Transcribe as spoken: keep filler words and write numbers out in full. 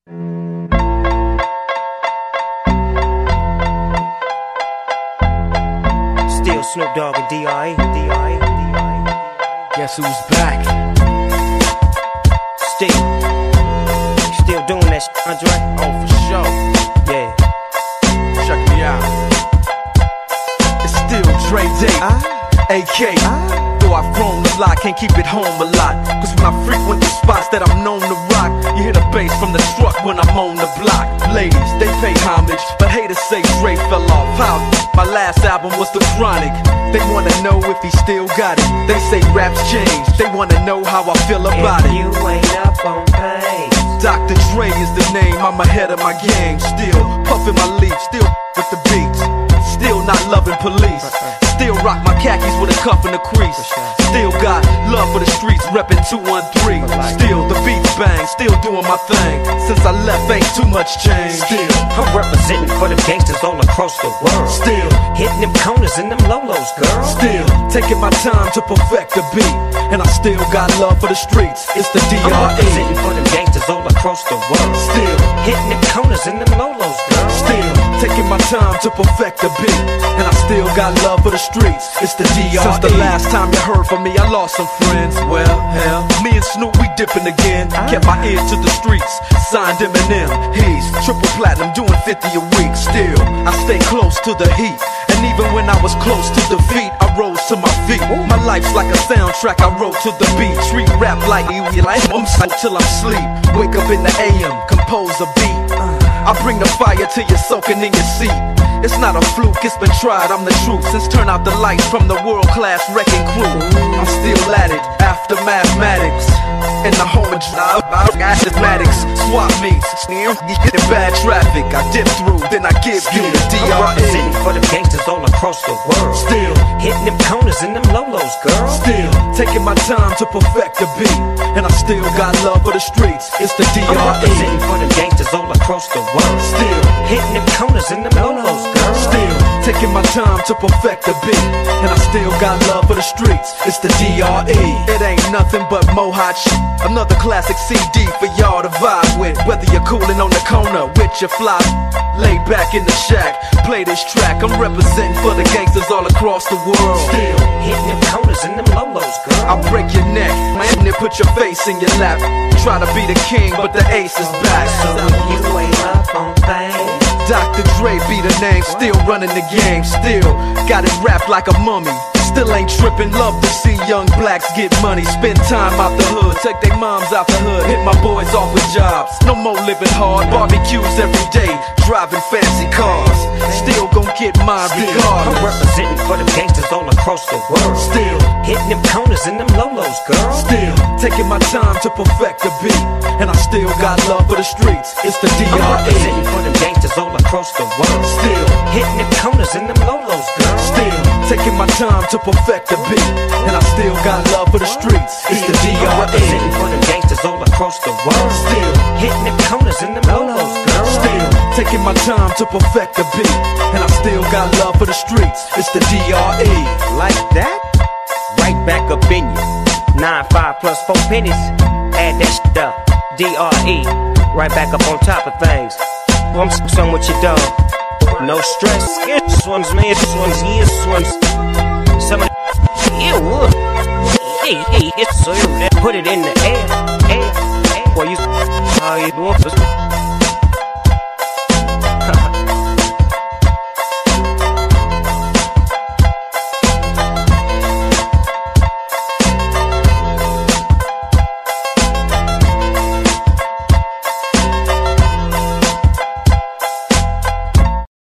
Still Snoop Dogg and D R E, D R E, D R E. Guess who's back? Still, still doing that shit, Andre? Oh, for sure. Yeah. Check me out. It's still Dre Day, Ah, A K. ah. Though I've grown a lot, can't keep it home a lot. Cause when I frequent the spots that I'm known to rock, you hear the bass from the truck when I'm on the block. Ladies, they pay homage, but haters say Dre fell off. How? My last album was The Chronic. They wanna know if he still got it. They say raps change, they wanna know how I feel about If it. you ain't up on pace, Doctor Dre is the name, I'm ahead of my game. Still puffin' my leaf, still with the beats. Still not loving police. Still rock my khakis with a cuff and a crease. Still got love for the streets, reppin' two one three. Still the beats bang, still doing my thing. Since I left, ain't too much change. Still, I'm representing for them gangsters all across the world. still, Hitting them corners and them lolos, girl. still taking my time to perfect the beat. And I still got love for the streets. It's the D I'm R E. representing for them gangsters all across the world. Still, Hitting them corners and them lolos, girl. still taking my time to perfect the beat. And I still got love for the streets. It's the D R E. Since the last time you heard from me, I lost some friends. Well, hell, me and Snoop, we dipping again. Kept my ear to the streets. Signed Eminem. He's triple platinum, doing fifty a week. Still, I stay close to the heat. And even when I was close to defeat, I rose to my feet. My life's like a soundtrack I wrote to the beat. Treat rap like you like I'm till I'm sleep. Wake up in the A M, compose a beat. I bring the fire till you're soaking in your seat. It's not a fluke, it's been tried, I'm the truth. Since turn out the lights from the world-class wrecking crew, I'm still at it, after mathematics. In the home of mathematics, swap meets, get in bad traffic. I dip through, then I give you the D I'm R E. representing for them gangsters all across the world. Still, Hitting them corners and them lolos, girl. still taking my time to perfect the beat. And I still got love for the streets. It's the D I'm R E. representing for them gangsters all across the world. Still, Hitting them corners and them lolos, girl. still taking my time to perfect the beat. And I still got love for the streets. It's the D R E. It ain't nothing but mohawk shit. Another classic C D for y'all to vibe with. Whether you're coolin' on the corner with your fly, lay back in the shack, play this track. I'm representing for the gangsters all across the world. Still, Hitting them corners and them lolos, girl. I'll break your neck, man, and put your face in your lap. Try to be the king, but the ace is back. So if you ain't up on things, Doctor Dre be the name, still running the game, still got it wrapped like a mummy. Still ain't tripping, love to see young blacks get money. Spend time out the hood, take their moms out the hood, hit my boys off with jobs. No more living hard, barbecues every day, driving fancy cars. Still gon' get mine I'm regardless. representing for them gangsters all across the world. Still, Hitting them corners and them lolos, girl. still taking my time to perfect the beat. And I still got love for the streets. It's the D I'm R E. representing for them gangsters all across the world. Still, Hitting them corners and them lolos, girl. still taking my time to perfect the beat. And I still got love for the streets. It's the D I'm R E. representing for them gangsters all across the world. Still, Hitting them corners and them lolos, girl. still taking my time to perfect the beat. And I still got love for the streets. It's the D R E. Like that? Right back up in you. Nine, five plus four pennies. Add that shit up. D R E. Right back up on top of things. I'm some with your dog. No stress. This one's me, this one's you, this one's some of the ew. Hey, hey, it's so put it in the air, air, air. Boy, you how you doing?